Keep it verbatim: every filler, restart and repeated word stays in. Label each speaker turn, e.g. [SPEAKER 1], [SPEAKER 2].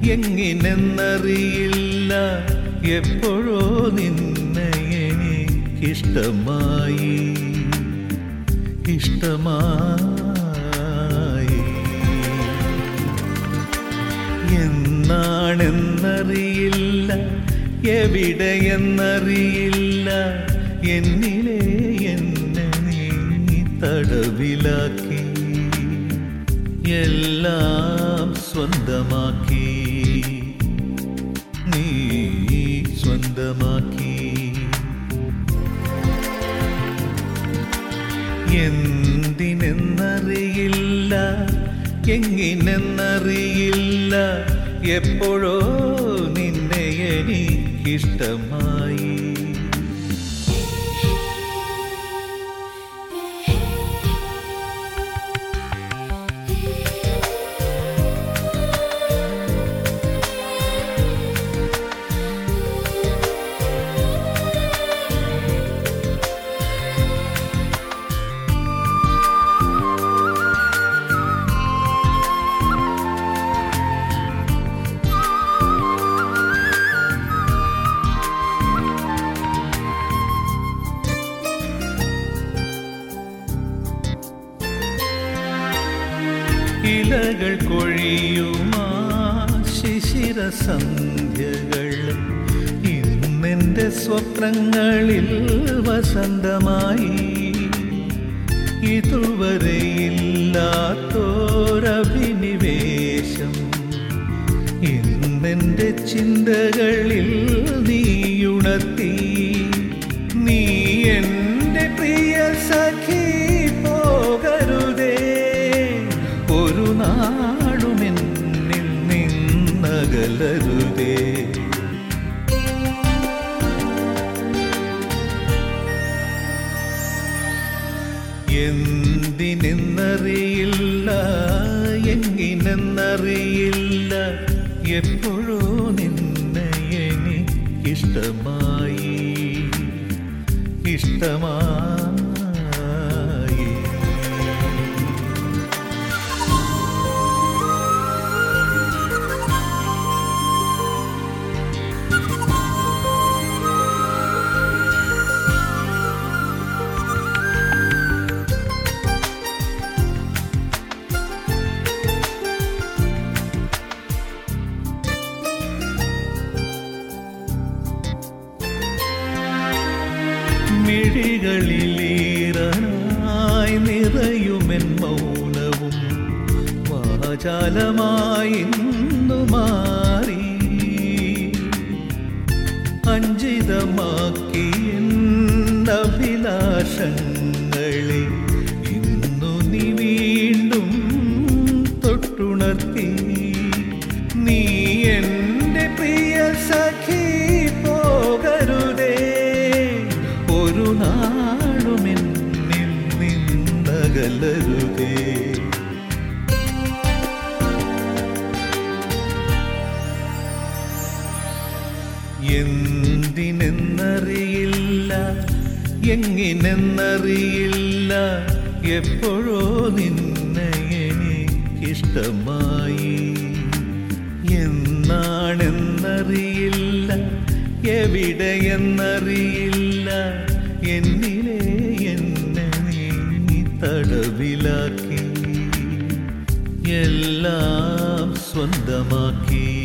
[SPEAKER 1] എങ്ങിനെന്നറിയില്ല എപ്പോഴോ നിന്നെ എനിക്കിഷ്ടമായി ഇഷ്ടമായി എന്നാണെന്നറിയില്ല എവിടെയെന്നറിയില്ല എന്നിലെ എന്നെ നീ തടവിലാക്കി എല്ലാം സ്വന്തമാക്കി നീ സ്വന്തമാക്കി എന്തിനെന്നറിയില്ല എങ്ങിനെന്നറിയില്ല എപ്പോഴോ നിന്നെ എനിക്കിഷ്ടമായി ഇലകൾ കൊഴിയുമാ ശിശിര സന്ധ്യകൾ ഇന്നെൻ്റെ സ്വപ്നങ്ങളിൽ വസന്തമായി ഇതുവരെയില്ലാത്തോരഭിനിവേശം ഇന്നെൻ്റെ ചിന്തകളിൽ നീയുണർത്തി നീ എൻ്റെ പ്രിയ സഖി പോകരുതേ ഒരു നാളുമെന്നിൽ നിന്നകലരുതേ എന്തിനെന്നറിയില്ല എങ്ങിനെന്നറിയില്ല എപ്പോഴോ നിന്നെ എനിക്കിഷ്ടമായി ഇഷ്ടമായി മിഴികളിലീറനായി നിറയുമെൻ മൗനവും വാചാലമായി ഇന്നു മാറി അഞ്ചിതമാക്കി അഭിലാഷങ്ങളെ ഇന്നു നീ വീണ്ടും തൊട്ടുണർത്തി നീ എൻ്റെ പ്രിയ സഖി പോകരുതേ ഒരു നാളുമെന്നിൽ നിന്നകലരുതേ എന്തിനെന്നറിയില്ല എങ്ങിനെന്നറിയില്ല എപ്പോഴോ നിന്നെ എനിക്കിഷ്ടമായി എന്നാണെന്നറിയില്ല എവിടെയെന്നറിയില്ല എന്നിലെ എന്നെ നീ തടവിലാക്കി എല്ലാം സ്വന്തമാക്കി